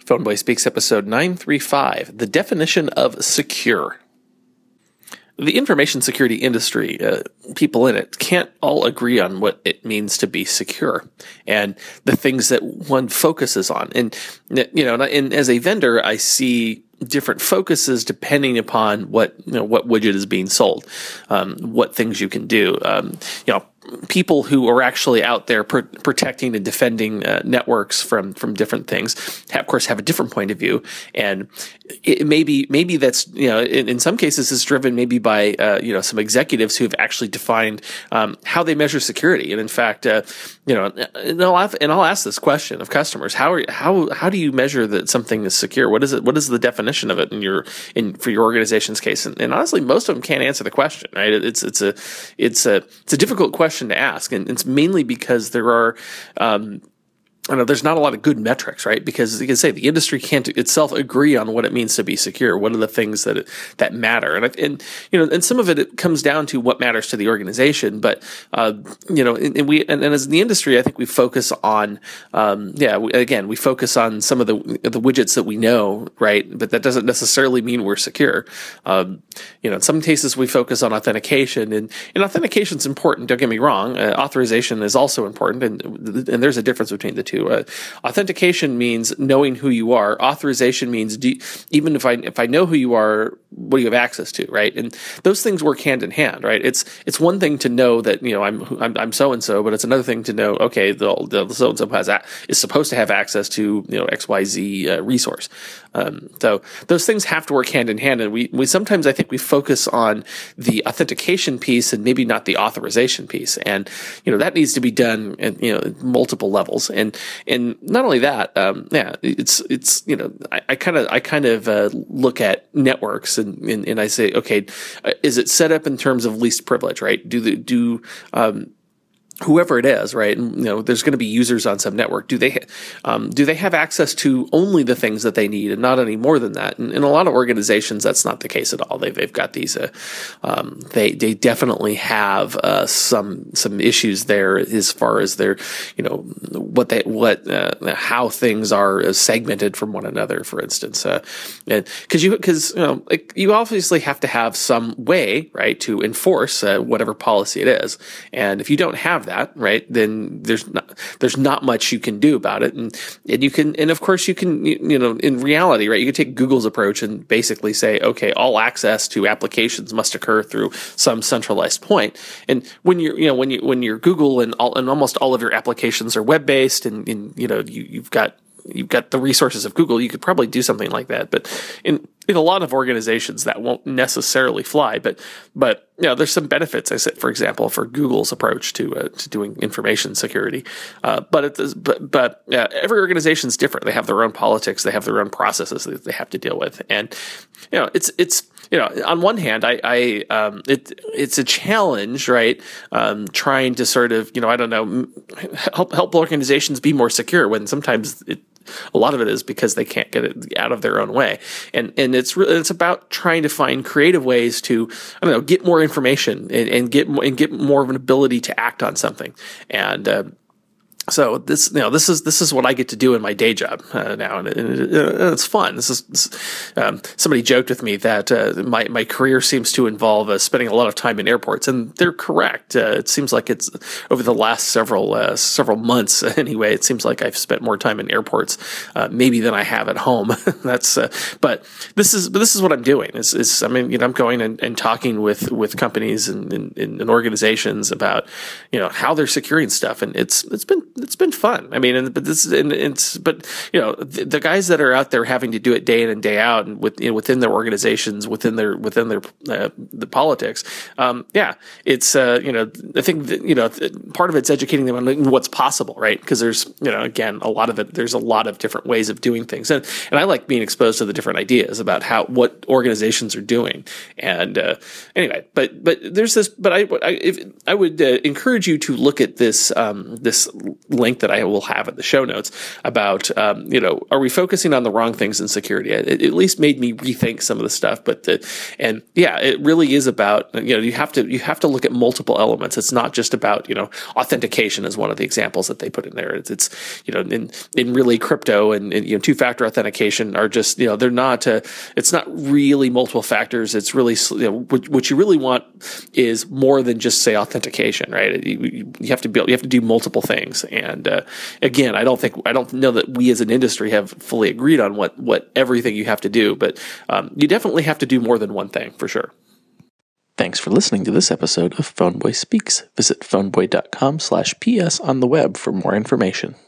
Phone Boy Speaks, episode 935, the definition of secure. The information security industry, people in it, can't all agree on what it means to be secure and the things that one focuses on. And, and as a vendor, I see different focuses depending upon what widget is being sold, what things you can do. People who are actually out there protecting and defending networks from different things, of course, have a different point of view, and it maybe that's in some cases is driven maybe by some executives who have actually defined how they measure security. And in fact, and I'll ask this question of customers: how do you measure that something is secure? What is it? What is the definition of it for your organization's case? And honestly, most of them can't answer the question. Right? It's a difficult question to ask, and it's mainly because there are there's not a lot of good metrics, right? Because you can say the industry can't itself agree on what it means to be secure. What are the things that matter? And some of it comes down to what matters to the organization. But and as in the industry, I think we focus on we focus on some of the widgets that we know, right? But that doesn't necessarily mean we're secure. In some cases we focus on authentication, and authentication is important. Don't get me wrong. Authorization is also important, and there's a difference between the two. Authentication means knowing who you are. Authorization means even if I know who you are, what do you have access to, right? And those things work hand in hand, right? It's one thing to know that I'm so and so, but it's another thing to know the so and so is supposed to have access to XYZ resource. So those things have to work hand in hand, and we sometimes I think we focus on the authentication piece and maybe not the authorization piece, and that needs to be done at multiple levels. And not only that, I kind of look at networks and I say, okay, is it set up in terms of least privilege, right? Whoever it is, right? And, there's going to be users on some network. Do they have access to only the things that they need and not any more than that? And in a lot of organizations, that's not the case at all. They've got these. They definitely have some issues there as far as their how things are segmented from one another. For instance, because you obviously have to have some way, right, to enforce whatever policy it is, and if you don't have that, right, then there's not much you can do about it, and you can, and of course you can, in reality, right, you can take Google's approach and basically say, okay, all access to applications must occur through some centralized point. And when you're Google and almost all of your applications are web based, and you've got the resources of Google, you could probably do something like that. But in a lot of organizations, that won't necessarily fly. But there's some benefits. I said, for example, for Google's approach to doing information security. But every organization is different. They have their own politics. They have their own processes that they have to deal with. And it's on one hand, it's a challenge, right? Trying to sort of, help organizazations be more secure when sometimes a lot of it is because they can't get it out of their own way. And it's about trying to find creative ways to, get more information and get more of an ability to act on something. And, so this is what I get to do in my day job now, and it's fun. Somebody joked with me that my career seems to involve spending a lot of time in airports, and they're correct. It seems like it's over the last several months anyway. It seems like I've spent more time in airports maybe than I have at home. But this is what I'm doing. I'm going and talking with companies and organizations about how they're securing stuff, and it's been fun. I mean, the guys that are out there having to do it day in and day out, and within their organizations, within their the politics. It's I think that, part of it's educating them on what's possible, right? Because there's again a lot of it. There's a lot of different ways of doing things, and I like being exposed to the different ideas about what organizations are doing. And anyway, but there's this. But I would encourage you to look at this link that I will have in the show notes about, are we focusing on the wrong things in security? It at least made me rethink some of the stuff. It really is about, you have to look at multiple elements. It's not just about, authentication is one of the examples that they put in there. It's in really crypto and two-factor authentication are just, they're not, it's not really multiple factors. It's really, what you really want is more than just say authentication, right? You have to do multiple things. And again, I don't know that we as an industry have fully agreed on what everything you have to do, but you definitely have to do more than one thing for sure. Thanks for listening to this episode of PhoneBoy Speaks. Visit phoneboy.com/ps on the web for more information.